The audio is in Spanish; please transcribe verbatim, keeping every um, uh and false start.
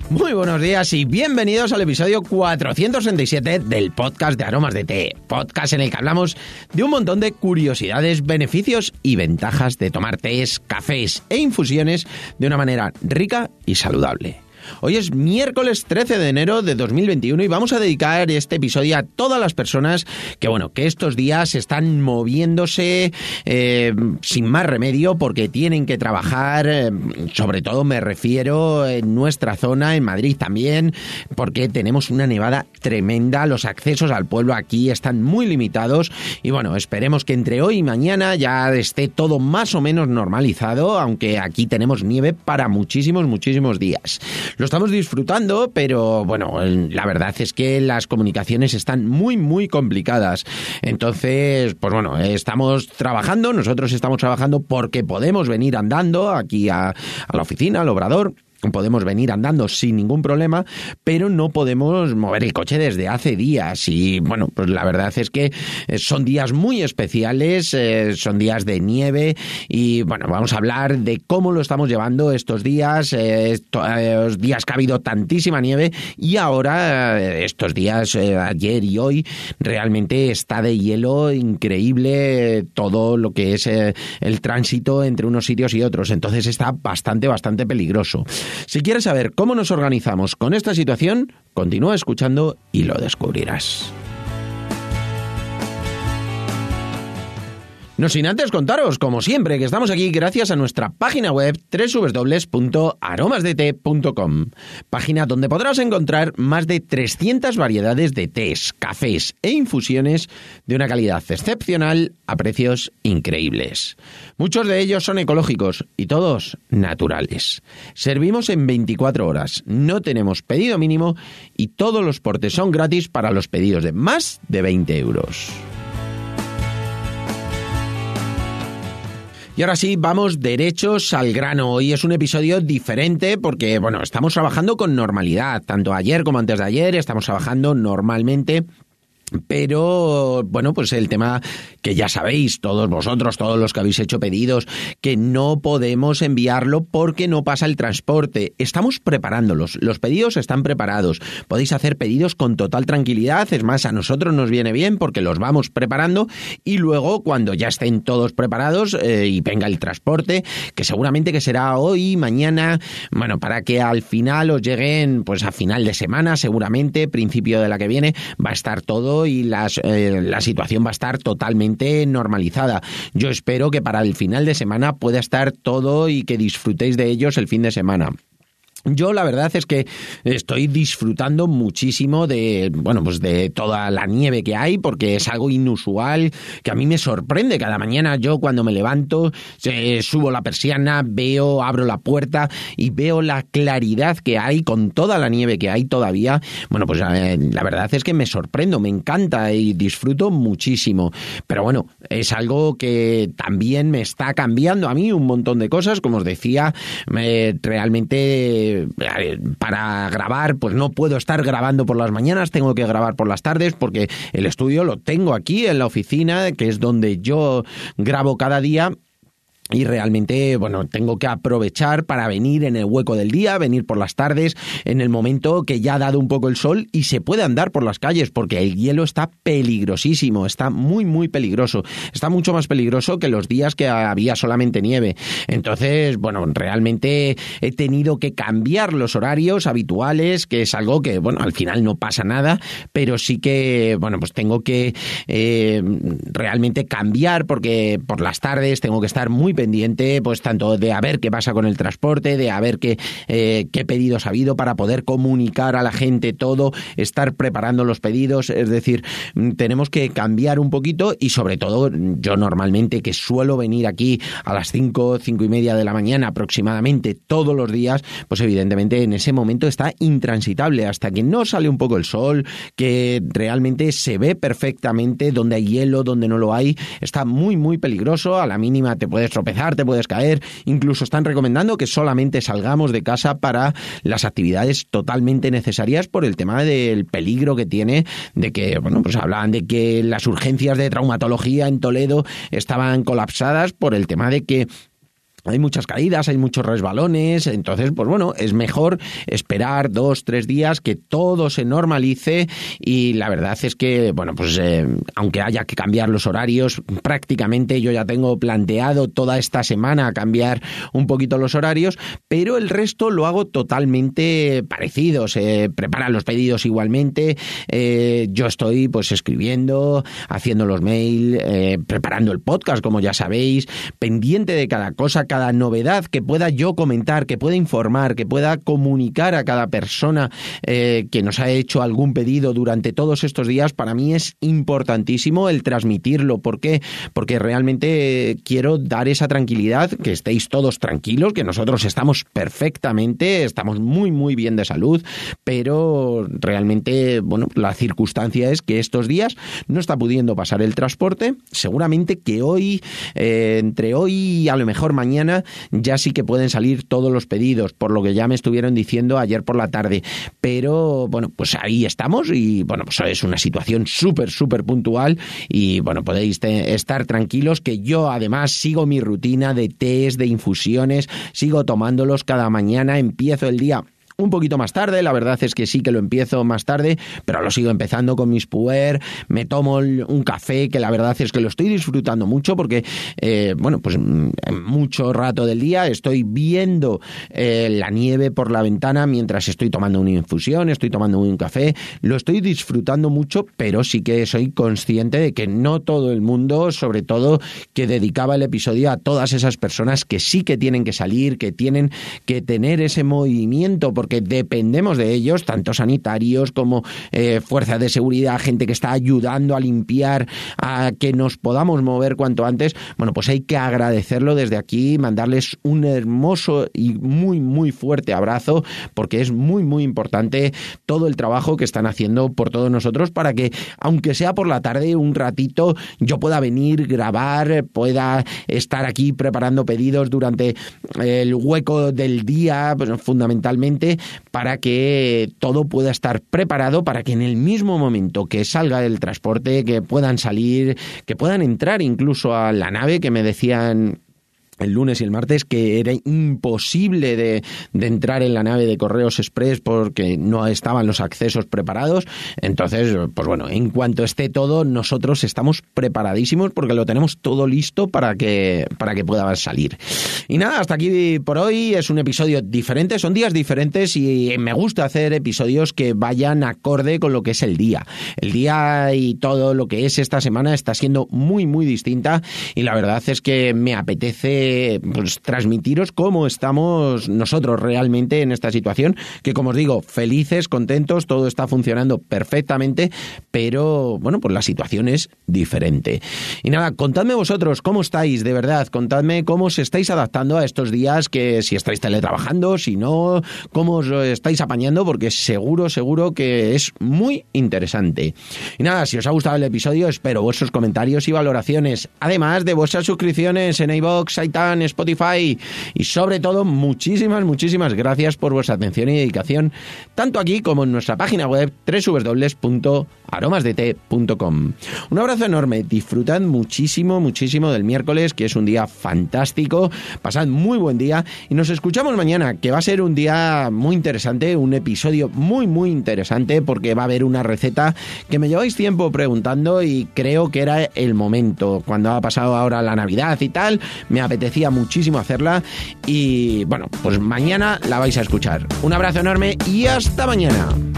Muy buenos días y bienvenidos al episodio cuatrocientos sesenta y siete del podcast de Aromas de Té, podcast en el que hablamos de un montón de curiosidades, beneficios y ventajas de tomar tés, cafés e infusiones de una manera rica y saludable. Hoy es miércoles trece de enero de dos mil veintiuno y vamos a dedicar este episodio a todas las personas que, bueno, que estos días están moviéndose eh, sin más remedio porque tienen que trabajar, eh, sobre todo me refiero en nuestra zona, en Madrid también, porque tenemos una nevada tremenda, los accesos al pueblo aquí están muy limitados y, bueno, esperemos que entre hoy y mañana ya esté todo más o menos normalizado, aunque aquí tenemos nieve para muchísimos, muchísimos días. Lo estamos disfrutando, pero bueno, la verdad es que las comunicaciones están muy, muy complicadas. Entonces, pues bueno, estamos trabajando, nosotros estamos trabajando porque podemos venir andando aquí a, a la oficina, al obrador. Podemos venir andando sin ningún problema, pero no podemos mover el coche desde hace días y, bueno, pues la verdad es que son días muy especiales, eh, son días de nieve y, bueno, vamos a hablar de cómo lo estamos llevando estos días, eh, estos días que ha habido tantísima nieve y ahora, eh, estos días, eh, ayer y hoy, realmente está de hielo increíble todo lo que es eh, el tránsito entre unos sitios y otros, entonces está bastante, bastante peligroso. Si quieres saber cómo nos organizamos con esta situación, continúa escuchando y lo descubrirás. No sin antes contaros, como siempre, que estamos aquí gracias a nuestra página web doble u doble u doble u punto aromas de té punto com, página donde podrás encontrar más de trescientas variedades de tés, cafés e infusiones de una calidad excepcional a precios increíbles. Muchos de ellos son ecológicos y todos naturales. Servimos en veinticuatro horas, no tenemos pedido mínimo y todos los portes son gratis para los pedidos de más de veinte euros. Y ahora sí, vamos derechos al grano. Hoy es un episodio diferente porque, bueno, estamos trabajando con normalidad. Tanto ayer como antes de ayer estamos trabajando normalmente. Pero, bueno, pues el tema que ya sabéis, todos vosotros, todos los que habéis hecho pedidos, que no podemos enviarlo porque no pasa el transporte. Estamos preparándolos, los pedidos están preparados. Podéis hacer pedidos con total tranquilidad, es más, a nosotros nos viene bien porque los vamos preparando y luego cuando ya estén todos preparados eh, y venga el transporte, que seguramente que será hoy, mañana, bueno, para que al final os lleguen, pues a final de semana, seguramente, principio de la que viene, va a estar todo y las, eh, la situación va a estar totalmente normalizada. Yo espero que para el final de semana pueda estar todo y que disfrutéis de ellos el fin de semana. Yo la verdad es que estoy disfrutando muchísimo de, bueno, pues de toda la nieve que hay porque es algo inusual que a mí me sorprende. Cada mañana yo cuando me levanto eh, subo la persiana, veo, abro la puerta y veo la claridad que hay con toda la nieve que hay todavía. Bueno, pues eh, la verdad es que me sorprendo, me encanta y disfruto muchísimo. Pero bueno, es algo que también me está cambiando a mí un montón de cosas. Como os decía, eh, realmente para grabar, pues no puedo estar grabando por las mañanas, tengo que grabar por las tardes porque el estudio lo tengo aquí en la oficina, que es donde yo grabo cada día. Y realmente, bueno, tengo que aprovechar para venir en el hueco del día, venir por las tardes, en el momento que ya ha dado un poco el sol y se puede andar por las calles, porque el hielo está peligrosísimo, está muy, muy peligroso. Está mucho más peligroso que los días que había solamente nieve. Entonces, bueno, realmente he tenido que cambiar los horarios habituales, que es algo que, bueno, al final no pasa nada, pero sí que, bueno, pues tengo que eh, realmente cambiar, porque por las tardes tengo que estar muy pendiente, pues tanto de a ver qué pasa con el transporte, de a ver qué, eh, qué pedidos ha habido para poder comunicar a la gente todo, estar preparando los pedidos, es decir, tenemos que cambiar un poquito y sobre todo yo normalmente que suelo venir aquí a las cinco, cinco y media de la mañana aproximadamente todos los días, pues evidentemente en ese momento está intransitable hasta que no sale un poco el sol, que realmente se ve perfectamente donde hay hielo, donde no lo hay, está muy muy peligroso, a la mínima te puedes tropezar, te puedes caer, incluso están recomendando que solamente salgamos de casa para las actividades totalmente necesarias por el tema del peligro que tiene, de que, bueno, pues hablaban de que las urgencias de traumatología en Toledo estaban colapsadas por el tema de que hay muchas caídas, hay muchos resbalones, entonces, pues bueno, es mejor esperar dos, tres días que todo se normalice y la verdad es que, bueno, pues eh, aunque haya que cambiar los horarios, prácticamente yo ya tengo planteado toda esta semana cambiar un poquito los horarios, pero el resto lo hago totalmente parecido, se preparan los pedidos igualmente, eh, yo estoy pues escribiendo, haciendo los mails, eh, preparando el podcast, como ya sabéis, pendiente de cada cosa, cada Cada novedad que pueda yo comentar, que pueda informar, que pueda comunicar a cada persona eh, que nos ha hecho algún pedido durante todos estos días, para mí es importantísimo el transmitirlo. ¿Por qué? Porque realmente quiero dar esa tranquilidad, que estéis todos tranquilos, que nosotros estamos perfectamente, estamos muy muy bien de salud, pero realmente, bueno, la circunstancia es que estos días no está pudiendo pasar el transporte, seguramente que hoy, eh, entre hoy y a lo mejor mañana, ya sí que pueden salir todos los pedidos, por lo que ya me estuvieron diciendo ayer por la tarde, pero bueno, pues ahí estamos y bueno, pues es una situación súper, súper puntual y bueno, podéis te- estar tranquilos que yo además sigo mi rutina de tés, de infusiones, sigo tomándolos cada mañana, empiezo el día un poquito más tarde, la verdad es que sí que lo empiezo más tarde, pero lo sigo empezando con mis puer, me tomo un café, que la verdad es que lo estoy disfrutando mucho porque, eh, bueno, pues mucho rato del día estoy viendo eh, la nieve por la ventana mientras estoy tomando una infusión, estoy tomando un café, lo estoy disfrutando mucho, pero sí que soy consciente de que no todo el mundo, sobre todo que dedicaba el episodio a todas esas personas que sí que tienen que salir, que tienen que tener ese movimiento, porque porque dependemos de ellos, tanto sanitarios como eh, fuerzas de seguridad, gente que está ayudando a limpiar, a que nos podamos mover cuanto antes. Bueno, pues hay que agradecerlo desde aquí, mandarles un hermoso y muy, muy fuerte abrazo, porque es muy, muy importante todo el trabajo que están haciendo por todos nosotros para que, aunque sea por la tarde, un ratito, yo pueda venir, grabar, pueda estar aquí preparando pedidos durante el hueco del día, pues, fundamentalmente, para que todo pueda estar preparado para que en el mismo momento que salga el transporte, que puedan salir, que puedan entrar incluso a la nave, que me decían el lunes y el martes que era imposible de, de entrar en la nave de Correos Express porque no estaban los accesos preparados. Entonces, pues bueno, en cuanto esté todo, nosotros estamos preparadísimos porque lo tenemos todo listo para que, para que pueda salir. Y nada, hasta aquí por hoy. Es un episodio diferente, son días diferentes y me gusta hacer episodios que vayan acorde con lo que es el día. El día y todo lo que es esta semana está siendo muy, muy distinta y la verdad es que me apetece pues transmitiros cómo estamos nosotros realmente en esta situación, que como os digo, felices, contentos, todo está funcionando perfectamente, pero bueno, pues la situación es diferente. Y nada, contadme vosotros cómo estáis, de verdad, contadme cómo os estáis adaptando a estos días, que si estáis teletrabajando, si no, cómo os estáis apañando, porque seguro, seguro que es muy interesante. Y nada, si os ha gustado el episodio, espero vuestros comentarios y valoraciones, además de vuestras suscripciones en iVoox, iTunes, Spotify y sobre todo muchísimas, muchísimas gracias por vuestra atención y dedicación tanto aquí como en nuestra página web doble u doble u doble u punto aromas de té punto com. Un abrazo enorme, disfrutad muchísimo, muchísimo del miércoles, que es un día fantástico, pasad muy buen día y nos escuchamos mañana, que va a ser un día muy interesante, un episodio muy, muy interesante, porque va a haber una receta que me lleváis tiempo preguntando y creo que era el momento, cuando ha pasado ahora la Navidad y tal, me apetecía muchísimo hacerla y bueno, pues mañana la vais a escuchar. Un abrazo enorme y hasta mañana.